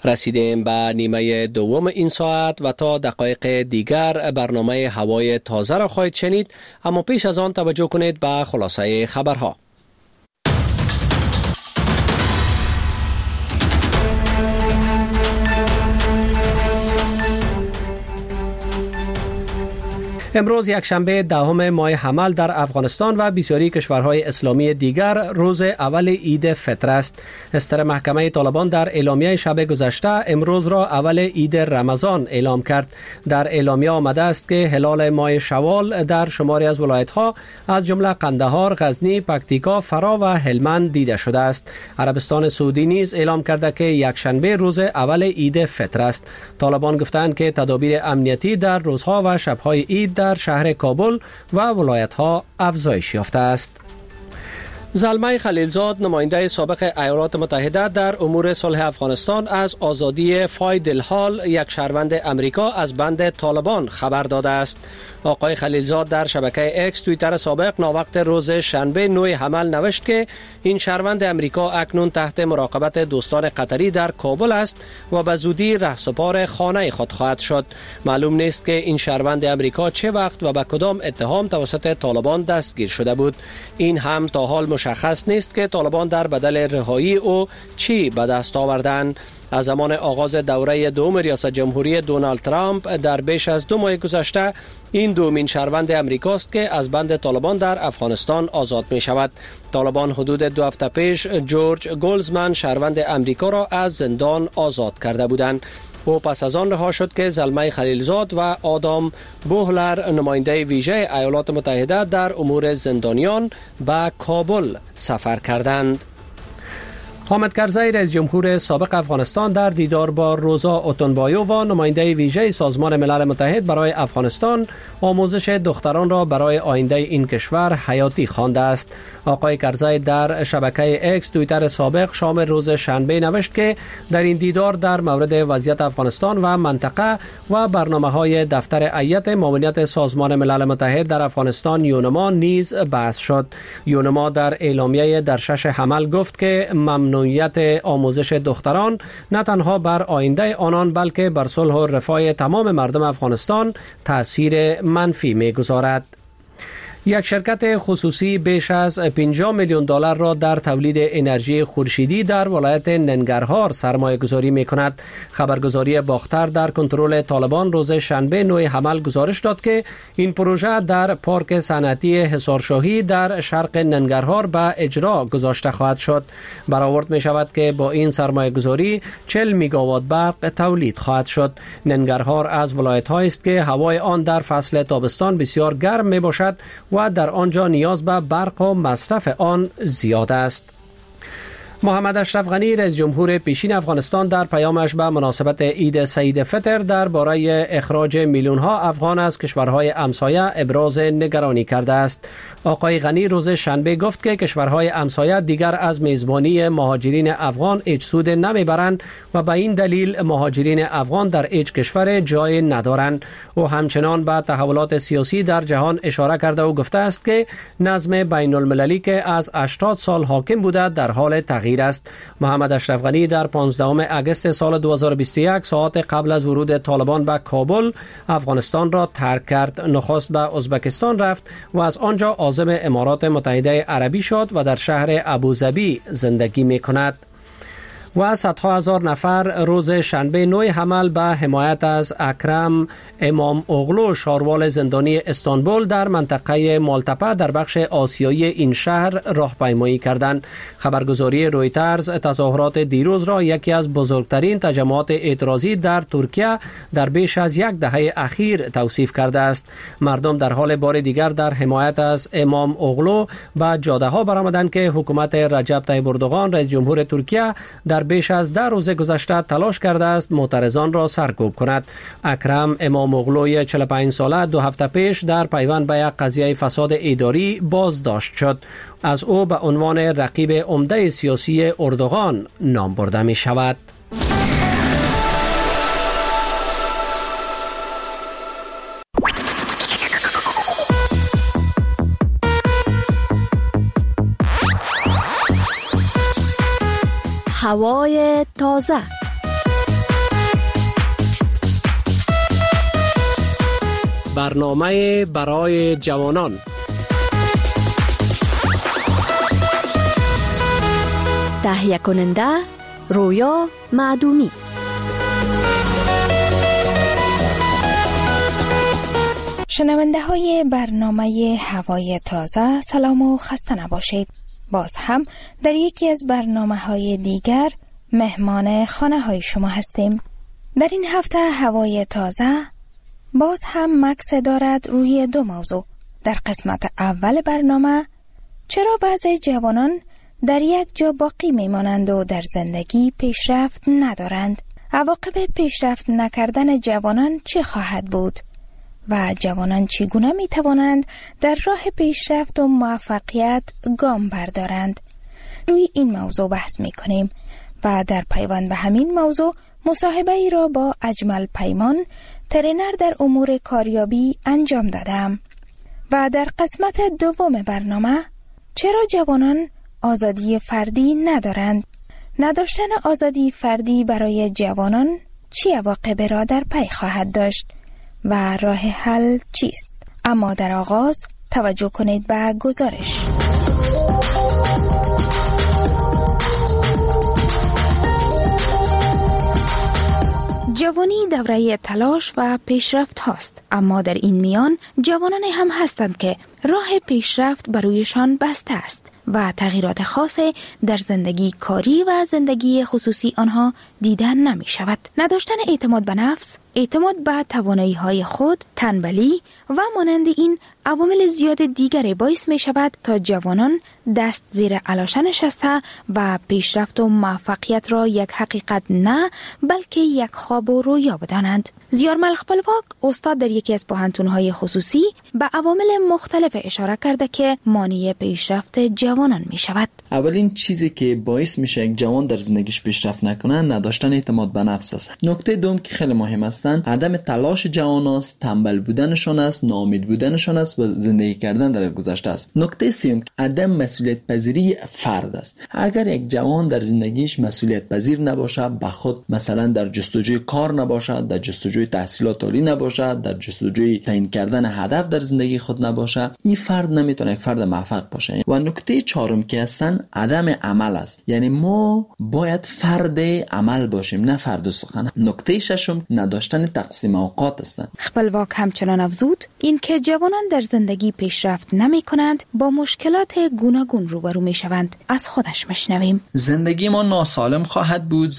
رسیدیم به نیمه دوم این ساعت و تا دقایق دیگر برنامه هوای تازه را خواهید شنید، اما پیش از آن توجه کنید به خلاصه خبرها. امروز یکشنبه دهم ماه حمل در افغانستان و بسیاری کشورهای اسلامی دیگر روز اول عید فطر است. استر محکمه طالبان در اعلامیه شب گذشته امروز را اول عید رمضان اعلام کرد. در اعلامیه آمده است که هلال ماه شوال در شماری از ولایت‌ها از جمله قندهار، غزنی، پکتیکا، فرا و هلمند دیده شده است. عربستان سعودی نیز اعلام کرده که یکشنبه روز اول عید فطر است. طالبان گفتند که تدابیر امنیتی در روزها و شب‌های عید در شهر کابل و ولایت‌ها افزایش یافته است. زلمه خلیلزاد، نماینده سابق ایالات متحده در امور صلح افغانستان، از آزادی فاید الحال، یک شهروند امریکا از بند طالبان خبر داده است. آقای خلیلزاد در شبکه اکس توییتر سابق ناوقت روز شنبه 9 حمل نوشت که این شهروند امریکا اکنون تحت مراقبت دوستان قطری در کابل است و به زودی رهسپار خانه خود خواهد شد. معلوم نیست که این شهروند امریکا چه وقت و به کدام اتهام توسط طالبان دستگیر شده بود. این هم تا حال مشخص نیست که طالبان در بدل رهایی او چی به دست آوردند. از زمان آغاز دوره دوم ریاست جمهوری دونالد ترامپ در بیش از 2 ماه گذشته این دومین شهروند امریکاست که از بند طالبان در افغانستان آزاد می شود. طالبان حدود 2 هفته پیش جورج گولزمن شهروند امریکا را از زندان آزاد کرده بودند. او پس از آن رها شد که زلمه خلیلزاد و آدام بوهلر، نماینده ویژه ایالات متحده در امور زندانیان، به کابل سفر کردند. حامد کرزی، رئیس جمهور سابق افغانستان، در دیدار با روزا اوتونبایو و نماینده ویژه سازمان ملل متحد برای افغانستان آموزش دختران را برای آینده این کشور حیاتی خوانده است. آقای کرزی در شبکه اکس توییتر سابق شام روز شنبه نوشت که در این دیدار در مورد وضعیت افغانستان و منطقه و برنامه‌های دفتر هیئت معاونت سازمان ملل متحد در افغانستان یونما نیز بحث شد. یونما در اعلامیه در 6 حمل گفت که ممنوعیت آموزش دختران نه تنها بر آینده آنان بلکه بر صلح و رفاه تمام مردم افغانستان تأثیر منفی می‌گذارد. یک شرکت خصوصی بیش از 50 میلیون دلار را در تولید انرژی خورشیدی در ولایت ننگرهار سرمایه گذاری می کند. خبرگزاری باختر در کنترل طالبان روز شنبه 9 حمل گزارش داد که این پروژه در پارک صنعتی حصارشاهی در شرق ننگرهار به اجرا گذاشته خواهد شد. برآورد می شود که با این سرمایه گذاری 40 میگاوات برق تولید خواهد شد. ننگرهار از ولایت هایی است که هوای آن در فصل تابستان بسیار گرم می باشد و در آنجا نیاز به برق و مصرف آن زیاد است. محمد اشرف غنی، رئیس جمهور پیشین افغانستان، در پیامش به مناسبت عید سعید فطر درباره اخراج میلیون ها افغان از کشورهای همسایه ابراز نگرانی کرده است. آقای غنی روز شنبه گفت که کشورهای همسایه دیگر از میزبانی مهاجرین افغان هیچ سود نمیبرند و به این دلیل مهاجرین افغان در هیچ کشور جای ندارند. او همچنان به تحولات سیاسی در جهان اشاره کرده و گفته است که نظم بین المللی که از 80 سال حاکم بوده در حال تغییر است. محمد اشرف غنی در 15 اگست سال 2021 ساعات قبل از ورود طالبان به کابل افغانستان را ترک کرد. نخست به ازبکستان رفت و از آنجا عازم امارات متحده عربی شد و در شهر ابوظبی زندگی می کند. و صدها هزار نفر روز شنبه 9 حمل به حمایت از اکرم امام اغلو، شاروال زندانی استانبول در منطقه مالتپه در بخش آسیایی این شهر راهپیمایی کردند. خبرگزاری رویترز تظاهرات دیروز را یکی از بزرگترین تجمعات اعتراضی در ترکیه در بیش از 1 دهه اخیر توصیف کرده است. مردم در حال بار دیگر در حمایت از امام اغلو به جاده ها برآمدند که حکومت رجب طیب اردوغان، رئیس جمهور ترکیه، در بیش از 10 روز گذشته تلاش کرده است معترضان را سرکوب کند. اکرم امام اغلوی 45 ساله 2 هفته پیش در پیوند به یک قضیه فساد اداری بازداشت شد. از او به عنوان رقیب عمده سیاسی اردوغان نام برده می شود. هوای تازه. برنامه برای جوانان. تهیه کننده رویا معدومی. شنونده های برنامه هوای تازه، سلام و خسته نباشید. باز هم در یکی از برنامه های دیگر مهمان خانه های شما هستیم. در این هفته هوای تازه باز هم مکس دارد روی دو موضوع. در قسمت اول برنامه چرا بعضی جوانان در یک جا باقی میمانند و در زندگی پیشرفت ندارند؟ عواقب پیشرفت نکردن جوانان چه خواهد بود؟ و جوانان چگونه می توانند در راه پیشرفت و موفقیت گام بردارند؟ روی این موضوع بحث می کنیم و در پیوند به همین موضوع مصاحبه ای را با اجمل پیمان، ترینر در امور کاریابی انجام دادم. و در قسمت دوم برنامه چرا جوانان آزادی فردی ندارند؟ نداشتن آزادی فردی برای جوانان چه عواقبی را در پی خواهد داشت و راه حل چیست؟ اما در آغاز توجه کنید به گزارش. جوانی دوره تلاش و پیشرفت هاست، اما در این میان جوانان هم هستند که راه پیشرفت برویشان بسته است و تغییرات خاصی در زندگی کاری و زندگی خصوصی آنها دیدن نمی شود. نداشتن اعتماد به نفس، اعتماد به توانایی های خود، تنبلی و مانند این عوامل زیاد دیگری باعث می شود تا جوانان دست زیر علاشه نشسته و پیشرفت و موفقیت را یک حقیقت نه بلکه یک خواب و رویا بدانند. زیار ملخ پلواک استاد در یکی از پوهنتون‌های خصوصی به عوامل مختلف اشاره کرده که مانع پیشرفت جوانان می شود. اولین چیزی که باعث میشه یک جوان در زندگیش پیشرفت نکنه نداشتن اعتماد به نفس است. نکته دوم که خیلی مهم است عدم تلاش جوان است، تنبل بودنشان است، ناامید بودنشان است و زندگی کردن در گذشته است. نکته سوم عدم مسئولیت پذیری فرد است. اگر یک جوان در زندگیش مسئولیت پذیر نباشه، به خود مثلا در جستجوی کار نباشد، در جستجوی تحصیلات عالی نباشد، در جستجوی تعیین کردن هدف در زندگی خود نباشه، این فرد نمیتونه یک فرد موفق باشه. و نکته چهارم که هستن عدم عمل است. یعنی ما باید فرد عمل باشیم نه فرد سخن. نکته ششم نداشتن تقسیم اوقات است. خپلواک همچنان افزود این که جوانان در زندگی پیشرفت نمی کنند با مشکلات گوناگون روبرو می شوند. از خودش مشنویم. زندگی ما ناسالم خواهد بود،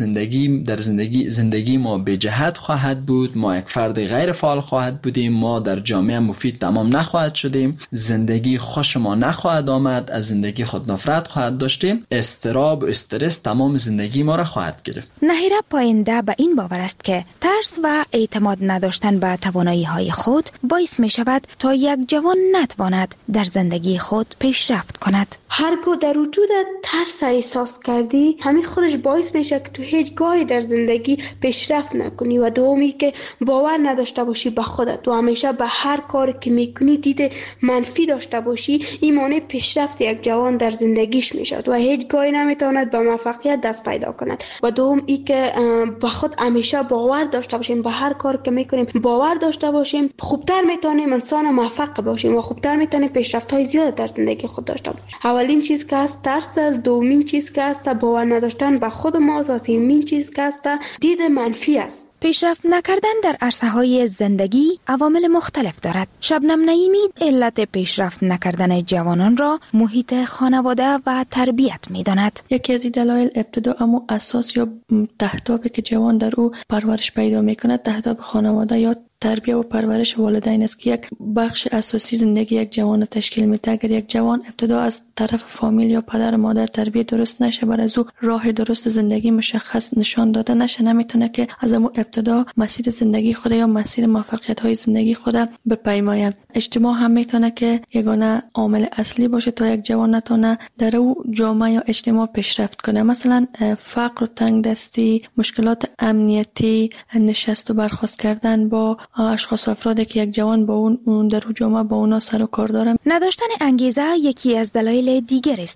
زندگی ما به جهت خواهد بود، ما یک فرد غیر فعال خواهد بودیم، ما در جامعه مفید تمام نخواهد شدیم، زندگی خوش ما نخواهد آمد، از زندگی خود نفرت خواهد داشتیم، اضطراب و استرس تمام زندگی ما را خواهد گرفت. نهیره پاینده به این باور است که ترس و اعتماد نداشتن به توانایی های خود باعث می شود تا یک جوان نتواند در زندگی خود پیشرفت کند. هرگاه در وجود ترس احساس کردی، همین خودش باعث میشه که تو هیچ گاهی در زندگی پیشرفت نکنی. و دومی که باور نداشته باشی به خودت و همیشه به هر کاری که میکنی دید منفی داشته باشی، این مانع پیشرفت یک جوان در زندگیش میشد و هیچ گاهی نمیتواند به موفقیت دست پیدا کند. و دوم ای که به خود همیشه باور داشته باشیم، به هر کاری که میکنیم باور داشته باشیم، خوبتر میتونیم انسان موفق باشیم و خوبتر میتونیم پیشرفت های زیاد در زندگی خود داشته باشیم. اولین چیز که هست ترس است، دومین چیز که هست باور نداشتن به خود ماست و سومین چیز که هست دید منفی است. پیشرفت نکردن در عرصه‌های زندگی عوامل مختلف دارد. شبنم نعیمی علت پیشرفت نکردن جوانان را محیط خانواده و تربیت می‌داند. یکی از دلایل ابتدا اما اساس یا تهدابی که جوان در او پرورش پیدا می‌کند تهداب خانواده یا تربیت و پرورش والدین است که یک بخش اساسی زندگی یک جوان تشکیل میده. اگر یک جوان ابتدا از طرف فامیل یا پدر و مادر تربیت درست نشه، بر از او راه درست زندگی مشخص نشان داده نشه، نمیتونه که از اون ابتدا مسیر زندگی خود یا مسیر موفقیت های زندگی خود بپیماید. اجتماع هم میتونه که یگانه عامل اصلی باشه تا یک جوان نتونه در او جامعه یا اجتماع پیشرفت کنه. مثلا فقر و تنگدستی، مشکلات امنیتی، نشست و برخاست کردن با اشخاص و افرادی که یک جوان با اون در جامعه با اونا سر و کار داره. نداشتن انگیزه یکی از دلایل دیگر است که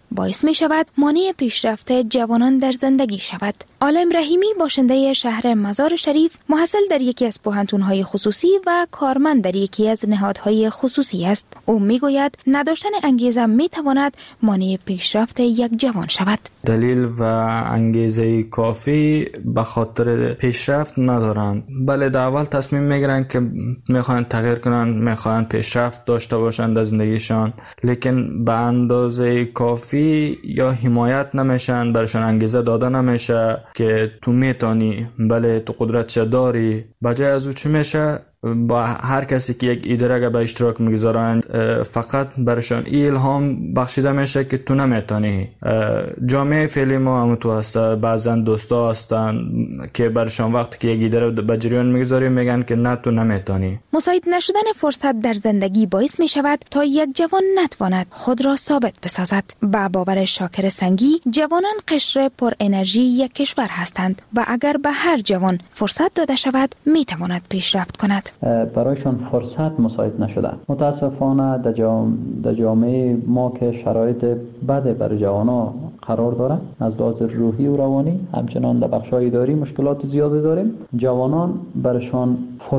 باعث می شود مانع پیشرفت جوانان در زندگی شود. عالم رحیمی باشنده شهر مزار شریف، محصل در یکی از پوهنتون‌های خصوصی و کارمند در یکی از نهادهای خصوصی است. او میگوید نداشتن انگیزه میتواند مانع پیشرفت یک جوان شود. دلیل و انگیزه کافی به خاطر پیشرفت ندارند. بله، در اول تصمیم میگیرن که میخوان تغییر کنن، میخوان پیشرفت داشته باشند در زندگیشان، لیکن به اندازه کافی یا حمایت نمیشن، برشان انگیزه داده نمیشه که تو میتونی، بله تو قدرت داری. بجای از او چی میشه؟ با هر کسی که یک ایده را به اشتراک میگذارند فقط برشان الهام بخشیده میشه که تو نمیتونی. جامعه فعلی ما هم تو هسته، بعضا دوستا هستن که برشان وقتی که یک ایده را به جریان میگذاری میگن که نه تو نمیتونی. مساعد نشدن فرصت در زندگی باعث میشود تا یک جوان نتواند خود را ثابت بسازد. با باور شاکر سنگی، جوانان قشر پر انرژی یک کشور هستند و اگر به هر جوان فرصت داده شود میتواند پیشرفت کند. برایشان فرصت مساعد نشده. متاسفانه در جامعه ما که شرایط بد برای جوانا قرار داره، از لحاظ روحی و روانی، همچنان در بخش‌های اداری مشکلات زیادی داریم. جوانان برشان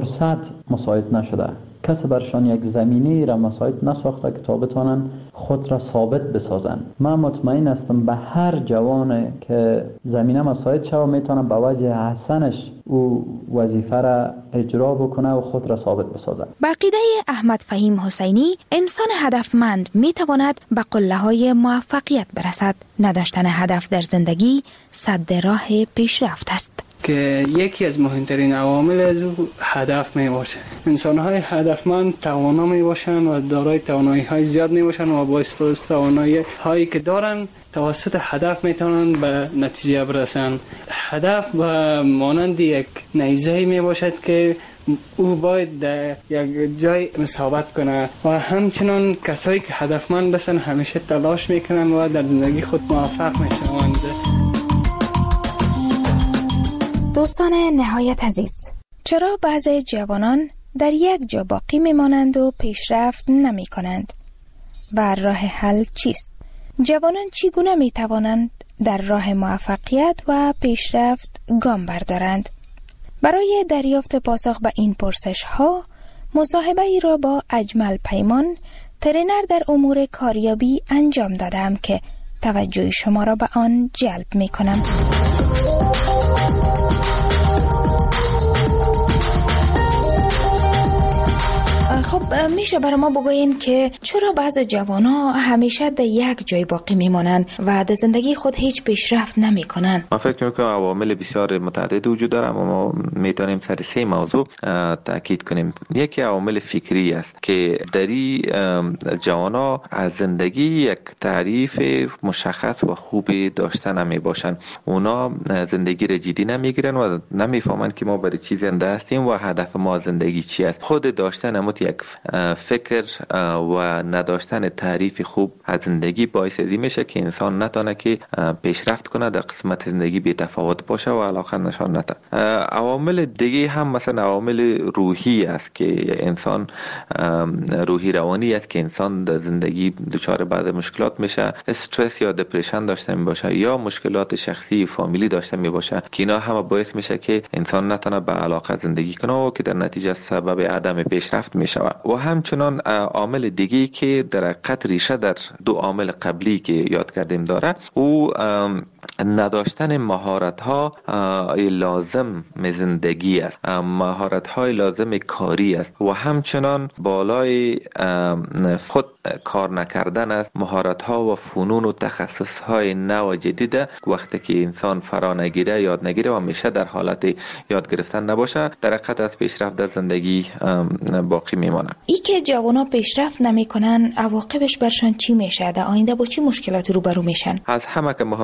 فرصت مساعد نشده. کسی برشان یک زمینی را مساعد نساخته که تا بتانن خود را ثابت بسازن. من مطمئن هستم به هر جوان که زمینه مساعد شود میتونه به وجه حسنش او وظیفه را اجرا بکنه و خود را ثابت بسازه. با عقیده احمد فهیم حسینی، انسان هدفمند میتواند به قله‌های موفقیت برسد. نداشتن هدف در زندگی سد راه پیشرفت است. که یکی از مهمترین عوامل از او هدف می باشه. انسان‌های هدفمند توانا می باشند و دارای توانایی‌های زیاد می باشند و با استفاده از توانایی‌هایی که دارند توسط هدف می توانند به نتیجه برسند. هدف به مانند یک نیزه می باشد که او باید در یک جای ثابت کنه و همچنان کسایی که هدفمند هستند همیشه تلاش میکنند و در زندگی خود موفق میشوند. دوستان نهایت عزیز، چرا بعضی جوانان در یک جا باقی میمانند و پیشرفت نمی کنند؟ و راه حل چیست؟ جوانان چگونه می توانند در راه موفقیت و پیشرفت گام بردارند؟ برای دریافت پاسخ به این پرسش ها، مصاحبه ای را با اجمل پیمان، ترینر در امور کاریابی انجام دادم که توجه شما را به آن جلب می کنم. خب میشه برای ما بگوین که چرا بعض جوان‌ها همیشه در یک جای باقی میمانند و در زندگی خود هیچ پیشرفت نمیکنن؟ من فکر میکنم عوامل بسیار متعدد وجود داره، اما ما میتونیم سر 3 موضوع تاکید کنیم. یکی عوامل فکری است که دری جوان‌ها از زندگی یک تعریف مشخص و خوبی داشته نمی باشند. اونا زندگی را جدی نمیگیرن و نمیفهمن که ما برای چی زنده هستیم و هدف ما زندگی چی است. خود داشتن یک فکر و نداشتن تعریف خوب از زندگی باعث ازی میشه که انسان نتونه که پیشرفت کنه، در قسمت زندگی بی تفاوت باشه و علاقه نشان نده. عوامل دیگه هم مثلا عوامل روحی است که انسان روحی روانی است که انسان در زندگی دچار بعض مشکلات میشه، استرس یا دپرشن داشته میباشه یا مشکلات شخصی فامیلی داشته میباشه که اینا هم باعث میشه که انسان نتونه به علاقه زندگی کنه و که در نتیجه سبب عدم پیشرفت میشه. و همچنان عامل دیگی که در حقیقت ریشه در 2 عامل قبلی که یاد کردیم داره، او نداشتن مهارت‌ها لازم زندگی است، مهارت‌های لازم کاری است و همچنان بالای خود کار نکردن است. مهارت‌ها و فنون و تخصص‌های نو و جدید وقتی که انسان فرا نگیره، یاد نگیره و همیشه در حالت یاد گرفتن نباشه، در حقیقت از پیشرفت در زندگی باقی میمونه. ای که جوانا پیشرفت نمیکنن، عواقبش برشان چی میشه؟ در آینده با چی مشکلاتی روبرو میشن؟ از همه که مهمتری است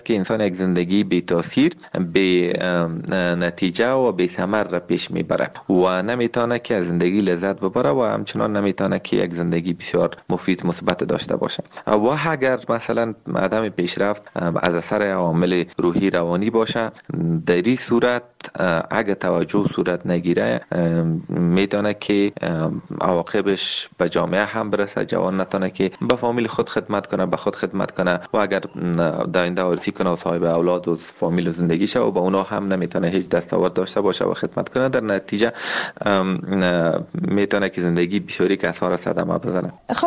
است که انسان یک زندگی بی تاثیر، بی نتیجه و بی ثمر را پیش میبره و نمیتونه که از زندگی لذت ببره و همچنان نمیتونه که یک زندگی بسیار مفید مثبت داشته باشه. و اگر مثلا عدم پیشرفت از اثر عوامل روحی روانی باشه، در این صورت اگر توجه صورت نگیره میتونه که عواقبش به جامعه هم برسه. جوان نتونه که به فامیل خود خدمت کنه، به خود خدمت کنه و اگر در آینده آرزو کنه و صاحب اولاد و فامیل و زندگی شه و به اونا هم نمیتونه هیچ دستاورد داشته باشه و خدمت کنه، در نتیجه میتونه که زندگی بسیاری کسا صدمه بزنه. خب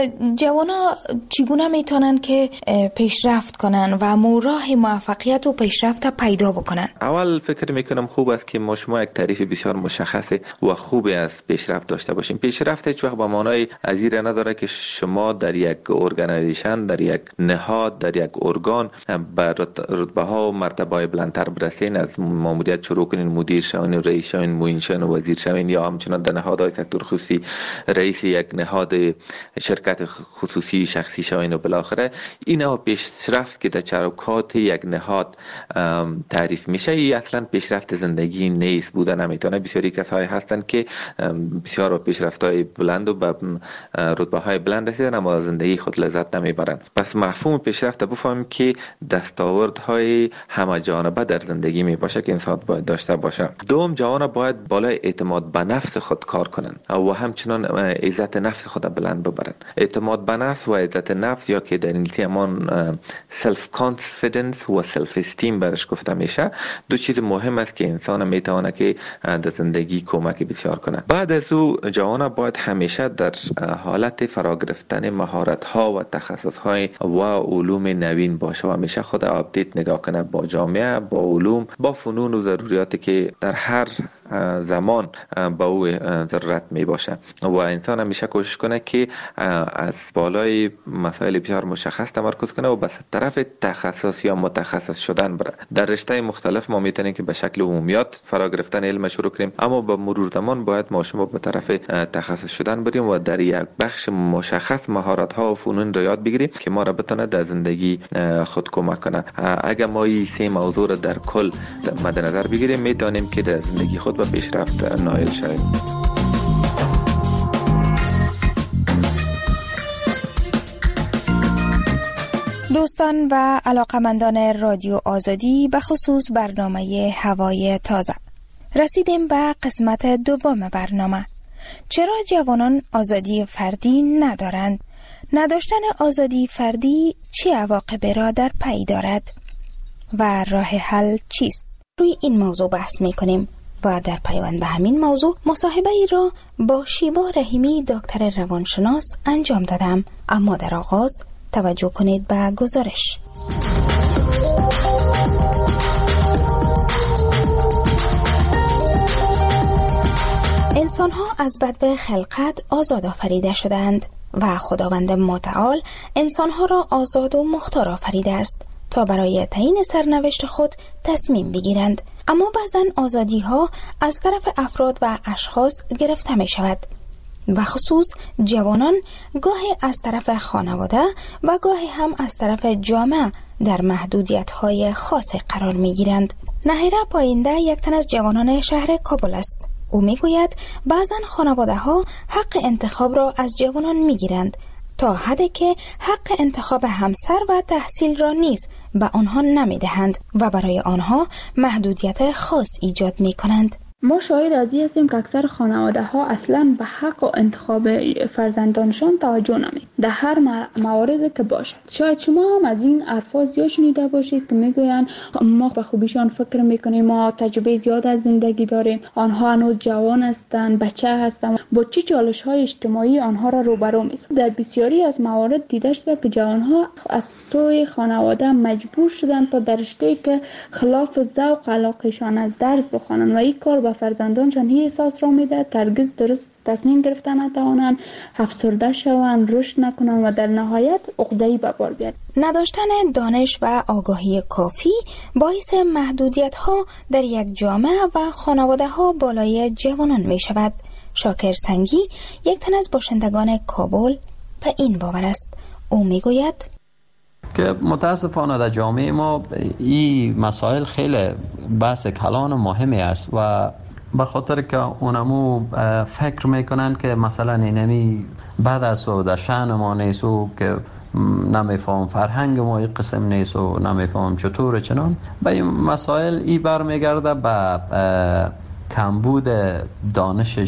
جوانا چگونه میتونن که پیشرفت کنن و راه موفقیت و پیشرفت پیدا بکنن؟ اول فکر میکنم خوب است که ما شما یک تعریف بسیار مشخص و خوبی از پیشرفت داشته باشیم. پیشرفت هیچ وقت به معنای ازیر نداره که شما در یک ارگانیزیشن، در یک نهاد، در یک ارگان به رتبه ها و مرتبه های بلندتر برسین، از ماموریت شروع کنین، مدیر شوین، رئیس شوین، معین شوین و وزیر شوین، یا همچنان در نهادهای سکتور خصوصی رئیس یک نهاد شرکت خصوصی شخصی شوین و بالاخره اینا پیشرفت که در چروکات یک نهاد تعریف میشه. این اصلا پیشرفت زندگی نیست، بوده نمیتونه. بسیاری کسایی هستن که بسیار پیشرفت‌های بلند و به رتبه‌های بلند رسیدن اما زندگی خود لذت نمیبرن. پس مفهوم پیشرفت بفهمیم که دستاوردهای همه جانبه در زندگی می باشه که انسان باید داشته باشه. دوم، جوان باید بالای اعتماد به نفس خود کار کنن و همچنان عزت نفس خود بلند ببرن. اعتماد به نفس و عزت نفس یا که در انگلیسی همان سلف کانفیدنس و سلف استیم برش گفته میشه، دو چیز مهم است که انسان میتونه که در زندگی کمک بسیار کنه. بعد از او جوان باید همیشه در حالت فرا گرفتن مهارت ها و تخصص های و علوم نوین باشه و همیشه خود آپدیت نگاه کنه با جامعه، با علوم، با فنون و ضروریاتی که در هر زمان با او ضرورت می باشه و انسان همیشه کوشش کنه که از بالای مسائل بسیار مشخص تمرکز کنه و به طرف تخصص یا متخصص شدن بره. در رشته مختلف ما میتونیم که به شکل عمومیات فرا گرفتن علم شروع کنیم، اما با مرور زمان باید ما شما به طرف تخصص شدن بریم و در یک بخش مشخص مهارت ها و فنون رو یاد بگیریم که ما را بتونه در زندگی خود کمک کنه. اگر ما این سه موضوع رو در کل مد نظر بگیریم میتونیم که در زندگی خود به پیشرفت نائل شویم. دوستان و علاقمندان رادیو آزادی، به خصوص برنامه هوای تازه، رسیدیم به قسمت دوم برنامه. چرا جوانان آزادی فردی ندارند؟ نداشتن آزادی فردی چه عواقبی را در پی دارد و راه حل چیست؟ روی این موضوع بحث می‌کنیم و در پیوند به همین موضوع مصاحبه ای را با شیبا رحیمی دکتر روانشناس انجام دادم. اما در آغاز توجه کنید به گزارش. انسان‌ها از بدو خلقت آزاد آفریده شدند و خداوند متعال انسان‌ها را آزاد و مختار آفریده است تا برای تعیین سرنوشت خود تصمیم بگیرند. اما بعضن آزادی‌ها از طرف افراد و اشخاص گرفته می شود و خصوص جوانان گاهی از طرف خانواده و گاهی هم از طرف جامعه در محدودیت‌های خاصی قرار می‌گیرند. نهیره پاینده یک تن از جوانان شهر کابل است. او می‌گوید بعضن خانواده‌ها حق انتخاب را از جوانان می‌گیرند تا حدی که حق انتخاب همسر و تحصیل را نیز به آنها نمی‌دهند و برای آنها محدودیت خاص ایجاد می‌کنند. ما شاهد از این هستیم که اکثر خانواده ها اصلا به حق و انتخاب فرزندانشان توجه نمی در هر موارد که باشد. شاید شما هم از این الفاظ زیاد شنیده باشید که میگویند ما به خوبیشان فکر میکنیم، ما تجربه زیاد از زندگی داریم، آنها هنوز جوان هستند، بچه هستند، با چه چالش های اجتماعی آنها را روبرو می‌سازد. در بسیاری از موارد دیده شده که جوانها از سوی خانواده مجبور شدند تا در رشته‌ای که خلاف ذوق علاقه‌شان از درس بخوانند و این کار به فرزندانشان هی احساس را میدهد که هرگز درست تصمیم گرفتن نتوانند، افسرده شوند، رشد نکنند و در نهایت عقده‌ای به بار بیاید. نداشتن دانش و آگاهی کافی باعث محدودیت‌ها در یک جامعه و خانواده‌ها بالای جوانان می شود. شاکر سنگی یک تن از باشندگان کابل به این باور است. او می گوید که متاسفانه در جامعه ما این مسائل خیلی بحث کلان مهمی است و به خاطر که اونمو فکر میکنن که مثلا اینمی بد است و در شأن ما نیست و که نمیفهم فرهنگ ما این قسم نیست و نمیفهم چطور چنان به این مسائل ای برمیگرده به کمبود دانش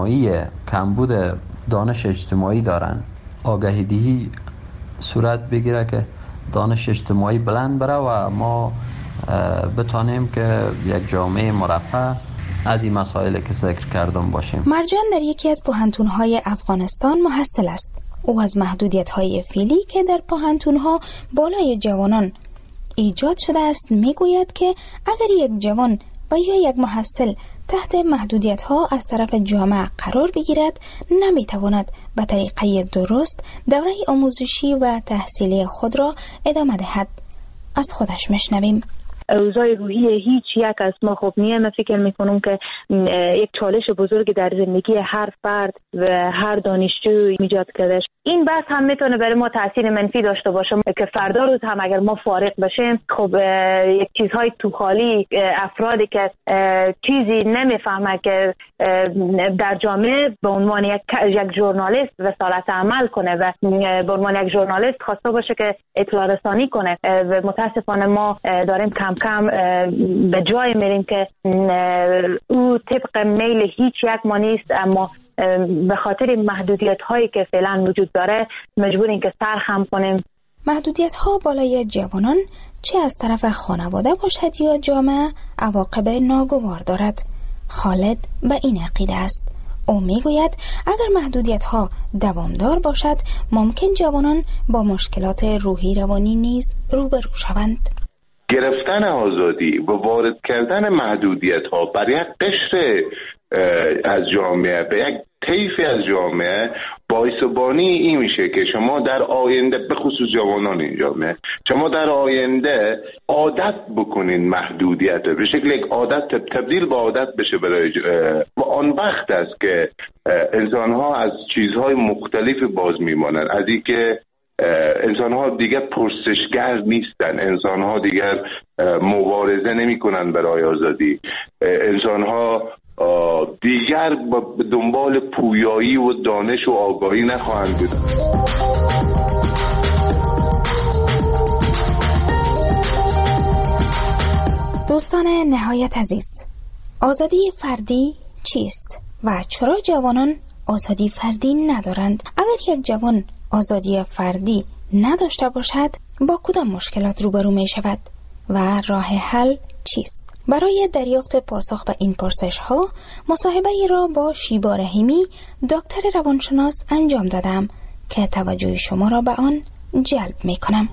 اجتماعی دارن. آگاهی دهی صورت بگیره که دانش اجتماعی بلند بره و ما بتانیم که یک جامعه مرفه از این مسائلی که ذکر کردم باشیم. مرجان در یکی از پوهنتون‌های افغانستان محصل است. او از محدودیت‌های فعلی که در پوهنتون‌ها بالای جوانان ایجاد شده است میگوید که اگر یک جوان و یا یک محصل تحت محدودیت‌ها از طرف جامعه قرار بگیرد نمیتواند به طریقه درست دوره آموزشی و تحصیلی خود را ادامه دهد. از خودش میشنویم. اوضاع روحی هیچ یک از ما خوب نیه. من فکر میکنم که یک چالش بزرگ در زندگی هر فرد و هر دانشجو ایجاد کرده. این بحث هم میتونه برای ما تاثیر منفی داشته باشه که فردا روز هم اگر ما فارغ بشیم خب یک چیزهای تو خالی، افرادی که چیزی نمیفهمه که در جامعه به عنوان یک ژورنالیست رسالت عمل کنه و به عنوان یک ژورنالیست خواسته باشه که اطلاع رسانی کنه و متاسفانه ما داریم کم کم به جای میریم که او طبق میل هیچ یک ما نیست، اما به خاطر محدودیت هایی که فعلا وجود داره مجبوریم که سرخم کنیم. محدودیت ها بالای جوانان چه از طرف خانواده باشد یا جامعه عواقب ناگوار دارد. خالد به این عقیده است. او میگوید اگر محدودیت ها دوامدار باشد ممکن جوانان با مشکلات روحی روانی نیز روبرو شوند. گرفتن آزادی و وارد کردن محدودیت ها بر یک قشر از جامعه به یک طیفی از جامعه باعث بانی این میشه که شما در آینده به خصوص جوانان این جامعه شما در آینده عادت بکنین محدودیت به شکل یک عادت تبدیل به عادت بشه برای و آن وقت است که انسان ها از چیزهای مختلفی باز میمانند. از این که انسان ها دیگر پرسشگر نیستن، انسان ها دیگر مبارزه نمی کنن برای آزادی، انسان ها دیگر به دنبال پویایی و دانش و آگاهی نخواهند بود. دوستان نهایت عزیز، آزادی فردی چیست و چرا جوانان آزادی فردی ندارند؟ اگر یک جوان آزادی فردی نداشته باشد با کدام مشکلات روبرو می شود و راه حل چیست؟ برای دریافت پاسخ به این پرسش ها مصاحبه ای را با شیبا رحیمی دکتر روانشناس انجام دادم که توجه شما را به آن جلب می کنم.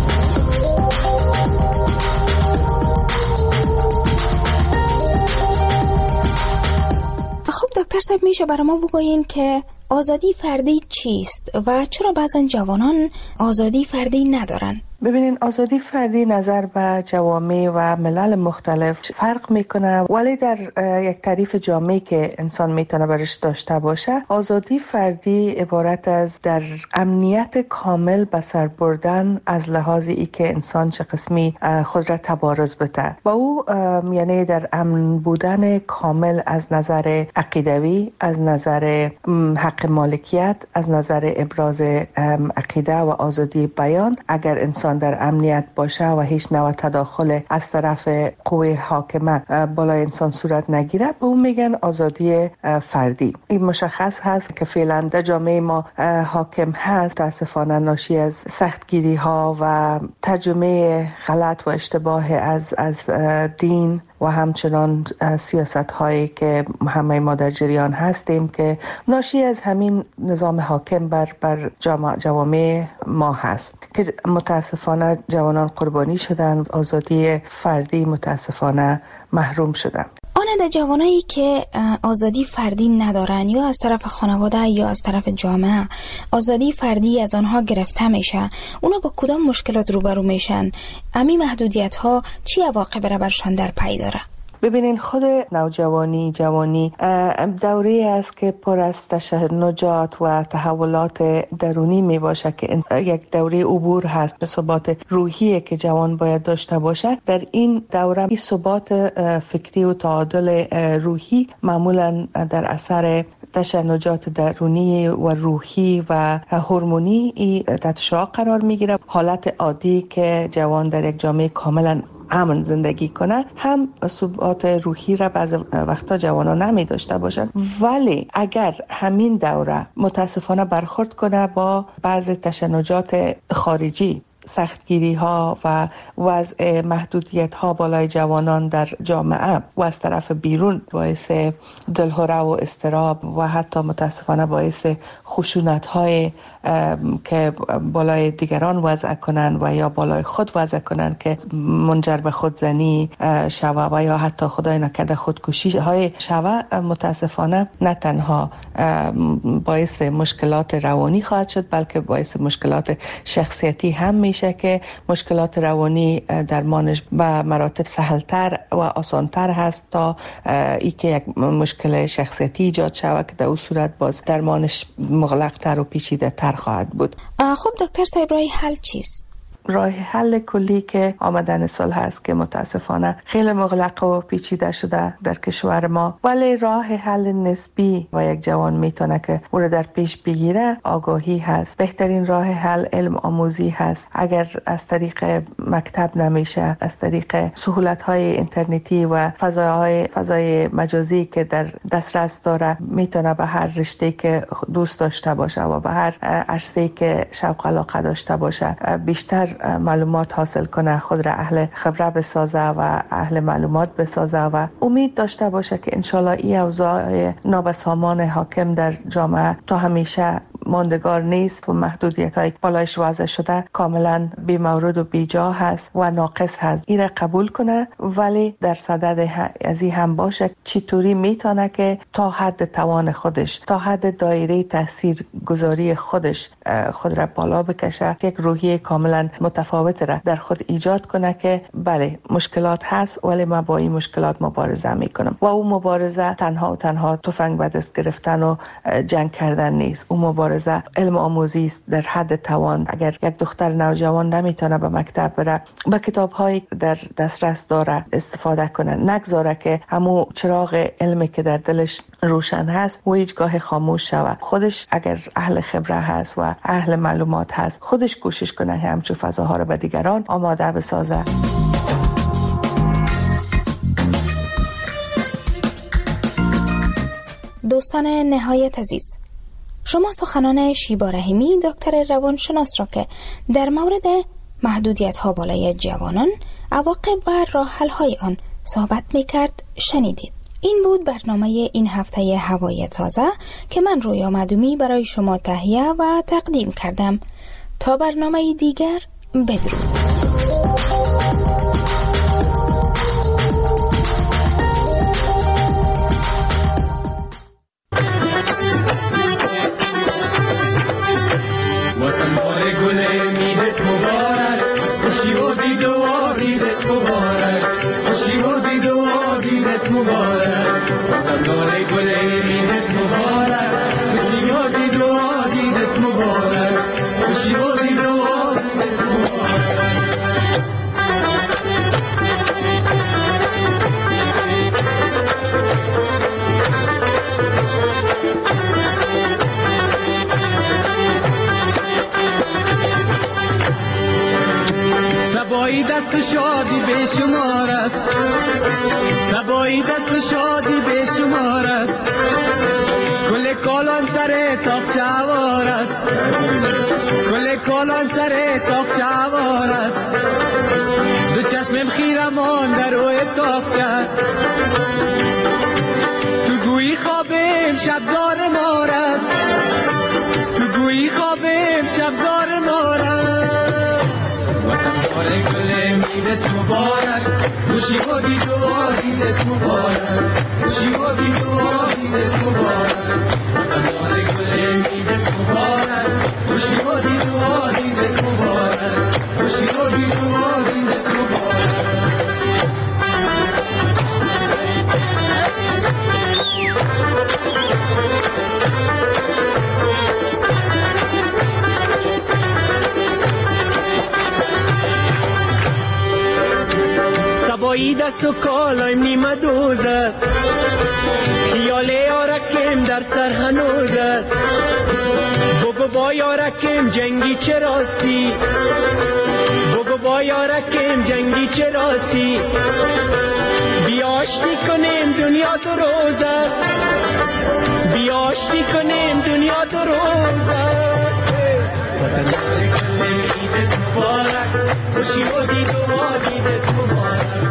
خب دکتر صاحب، میشه برای ما بگویین که آزادی فردی چیست و چرا بعضا جوانان آزادی فردی ندارن؟ ببینین، آزادی فردی نظر به جوامع و ملل مختلف فرق میکنه، ولی در یک تعریف جامعی که انسان میتونه برش داشته باشه، آزادی فردی عبارت از در امنیت کامل به سر بردن از لحاظ ای که انسان چه قسمی خود را تبارز بده و او یعنی در امن بودن کامل از نظر عقیدوی، از نظر حق مالکیت، از نظر ابراز عقیده و آزادی بیان. اگر انسان در امنیت باشه و هیچ نوع تداخل از طرف قوه حاکمه بالای انسان صورت نگیره، به اون میگن آزادی فردی. این مشخص هست که فعلا در جامعه ما حاکم هست، متاسفانه ناشی از سختگیری ها و ترجمه غلط و اشتباه از دین و همچنان سیاست هایی که همه ما در جریان هستیم که ناشی از همین نظام حاکم بر جوامع ما هست که متاسفانه جوانان قربانی شدن، آزادی فردی متاسفانه محروم شدن. آن جوانایی که آزادی فردی ندارن یا از طرف خانواده یا از طرف جامعه آزادی فردی از آنها گرفته میشه، اونا با کدام مشکلات روبرو میشن؟ امی محدودیت ها چی عواقب را برشان در پی داره؟ ببینین خود نوجوانی جوانی دوره است که پر از تشنجات و تحولات درونی می باشه که یک دوره عبور هست به ثبات روحی که جوان باید داشته باشه. در این دوره این ثبات فکری و تعادل روحی معمولا در اثر تشنجات درونی و روحی و هورمونی تحت شعاع قرار میگیره. حالت عادی که جوان در یک جامعه کاملا امن زندگی کنه هم ثبات روحی را بعض وقتا جوانان نمی داشته باشند، ولی اگر همین دوره متاسفانه برخورد کنه با بعض تشنجات خارجی، سختگیری ها و وضع محدودیت ها بالای جوانان در جامعه و از طرف بیرون باعث دلهره و اضطراب و حتی متاسفانه باعث خشونت های که بالای دیگران وضع کنن و یا بالای خود وضع کنن که منجر به خودزنی شوه و یا حتی خدای نکرده خودکشی های شوه، متاسفانه نه تنها باعث مشکلات روانی خواهد شد بلکه باعث مشکلات شخصیتی هم میشه که مشکلات روانی درمانش به مراتب سهلتر و آسانتر هست تا ای که یک مشکل شخصیتی ایجاد شود که در اون صورت باز درمانش مغلق‌تر و پیچیده‌تر خواهد بود. خب دکتر صاحب، راه حل چیست؟ راه حل کلی که آمدن سال هست که متاسفانه خیلی مغلق و پیچیده شده در کشور ما، ولی راه حل نسبی و یک جوان میتونه که او را در پیش بگیره آگاهی هست. بهترین راه حل علم آموزی هست. اگر از طریق مکتب نمیشه، از طریق سهولت‌های اینترنتی و فضای مجازی که در دسترس داره میتونه به هر رشته که دوست داشته باشه و به هر عرصه‌ای که شوق علاقه داشته باشه بیشتر معلومات حاصل کنه، خود را اهل خبره بسازه و اهل معلومات بسازه و امید داشته باشه که انشالله این اوضاع نابسامان حاکم در جامعه تا همیشه ماندگار نیست و محدودیت‌های بالایش وضع شده کاملا بی مورد و بی جا هست و ناقص هست. این را قبول کنه، ولی در صدد از این هم باشه چطوری میتونه که تا حد توان خودش، تا حد دایره تاثیر گذاری خودش خود را بالا بکشه، یک روحیه کاملا متفاوت را در خود ایجاد کنه که بله مشکلات هست ولی من با این مشکلات مبارزه میکنم. و اون مبارزه تنها تفنگ به دست گرفتن و جنگ کردن نیست. اون مبارزه علم آموزی است در حد توان. اگر یک دختر نوجوان نمیتونه به مکتب بره، با کتاب‌هایی در دسترس داره استفاده کنه، نگذاره که همون چراغ علمی که در دلش روشن هست و هیچگاه خاموش شود. خودش اگر اهل خبره هست و اهل معلومات هست، خودش کوشش کنه همچون فضاها رو به دیگران آماده بسازه. دوستان نهایت عزیز، شما سخنان شیبا رحیمی دکتر روانشناس را که در مورد محدودیت ها بالای جوانان، عواقب و راه حل های آن صحبت میکرد شنیدید. این بود برنامه این هفته هوای تازه که من رویا معدومی برای شما تهیه و تقدیم کردم. تا برنامه دیگر، بدرود. سبایی دست شادی بیشمار است، سبایی دست شادی بیشمار است، گل کالان سر تاقچه وار است، گل کالان سر تاقچه وار است، دو چشمم خیرمان در روی تاقچه، تو گویی خوابم شبزار مار است، تو گویی خوابم شبزار مار است. وطن باره گل میدت مبارک، خوشی و بیدو دیدت مبارک، خوشی و بیدو دیدت مبارک. وطن باره گل میدت مبارک، خوشی و بیدو دیدت مبارک، خوشی و بیدو دیدت مبارک. پایی دست و کالایم نیمه دوز است خیال یارکیم در سر هنوز است بگو با یارکیم جنگی چه راستی بگو با یارکیم جنگی چه راستی بیا آشتی کنیم دنیا دو روز است بیا آشتی کنیم دنیا دو روز است وطن دار کلیم عید مبارک خوشی و دید و دید مبارک